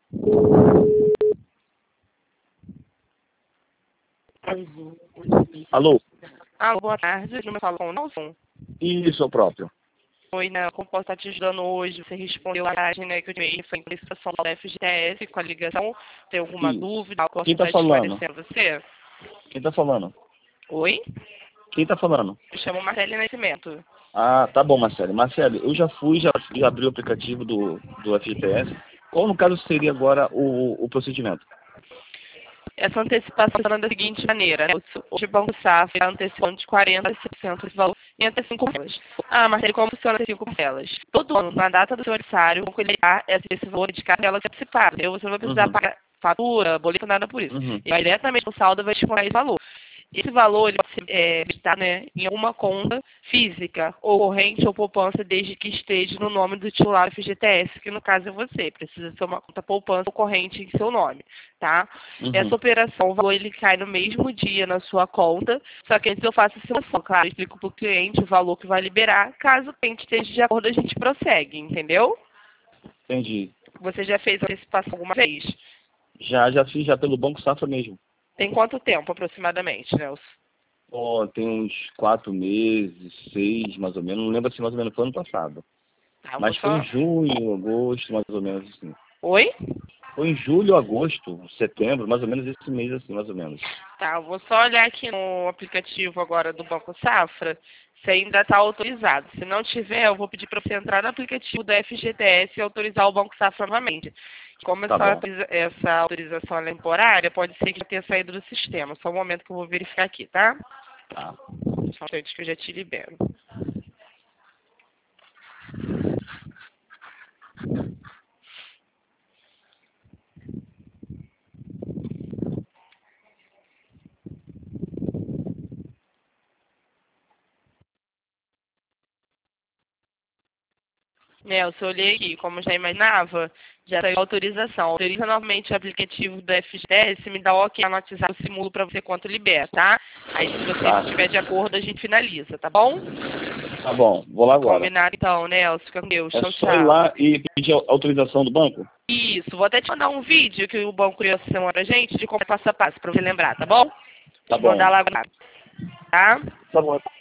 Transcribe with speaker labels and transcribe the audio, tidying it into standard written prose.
Speaker 1: Alô?
Speaker 2: Alô, boa tarde. Eu me falo com o Nelson.
Speaker 1: Isso, o próprio.
Speaker 2: Oi, né? Como posso estar te ajudando hoje? Você respondeu a página que eu tive foi em licitação da FGTS com a ligação. Tem alguma
Speaker 1: Isso.
Speaker 2: dúvida? Posso
Speaker 1: Quem tá
Speaker 2: estar
Speaker 1: falando?
Speaker 2: esclarecendo você?
Speaker 1: Quem tá falando?
Speaker 2: Oi?
Speaker 1: Quem tá falando?
Speaker 2: Me chamo Marcele Nascimento.
Speaker 1: Ah, tá bom, Marcelo. Marcelo, eu já fui, já abri o aplicativo do FGTS. Qual, no caso, seria agora o procedimento?
Speaker 2: Essa antecipação funciona da seguinte maneira, né? Hoje o Banco Safra está antecipando de 40% a 60% desse valor em até 5 parcelas. Ah, Marcelo, como funciona as 5 parcelas? Todo ano, na data do seu aniversário, o banco ele dá esse valor de cada parcela antecipada. Então, você não vai precisar pagar fatura, boleto, nada por isso. E vai diretamente no saldo vai descontar esse valor. Esse valor ele pode ser depositado, né, em alguma conta física, ou corrente ou poupança, desde que esteja no nome do titular do FGTS, que no caso é você. Precisa ser uma conta poupança ou corrente em seu nome, tá? Essa operação, o valor ele cai no mesmo dia na sua conta, só que antes eu faço a simulação, claro, eu explico para o cliente o valor que vai liberar. Caso o cliente esteja de acordo, a gente prossegue, entendeu?
Speaker 1: Entendi.
Speaker 2: Você já fez a antecipação alguma vez?
Speaker 1: Já fiz, já pelo Banco Safra mesmo.
Speaker 2: Tem quanto tempo, aproximadamente, Nelson?
Speaker 1: Ó, tem uns 4 meses, 6, mais ou menos. Não lembro assim, mais ou menos, foi ano passado.
Speaker 2: Tá,
Speaker 1: Mas foi em junho, agosto, mais ou menos assim.
Speaker 2: Oi?
Speaker 1: Foi em julho, agosto, setembro, mais ou menos esse mês assim, mais ou menos.
Speaker 2: Tá, eu vou só olhar aqui no aplicativo agora do Banco Safra se ainda está autorizado. Se não tiver, eu vou pedir para você entrar no aplicativo da FGTS e autorizar o Banco Safra novamente. Como
Speaker 1: Tá bom.
Speaker 2: essa autorização é temporária, pode ser que já tenha saído do sistema. Só um momento que eu vou verificar aqui, tá?
Speaker 1: Tá.
Speaker 2: Só antes que eu já te libero. Nelson, eu olhei aqui, como já imaginava, já saiu a autorização. Autoriza novamente o aplicativo do FGTS, me dá o ok no WhatsApp, eu simulo para você quanto libera, tá? Aí se você estiver de acordo, a gente finaliza, tá bom?
Speaker 1: Tá bom, vou lá agora.
Speaker 2: Combinado então, Nelson, fica com Deus.
Speaker 1: É
Speaker 2: Tchau,
Speaker 1: só ir
Speaker 2: tchau.
Speaker 1: lá e pedir autorização do banco?
Speaker 2: Isso, vou até te mandar um vídeo que o banco criou essa semana pra gente, de como é passo a passo, pra você lembrar, tá bom?
Speaker 1: Tá
Speaker 2: Vou
Speaker 1: bom.
Speaker 2: mandar lá agora, tá?
Speaker 1: Tá bom.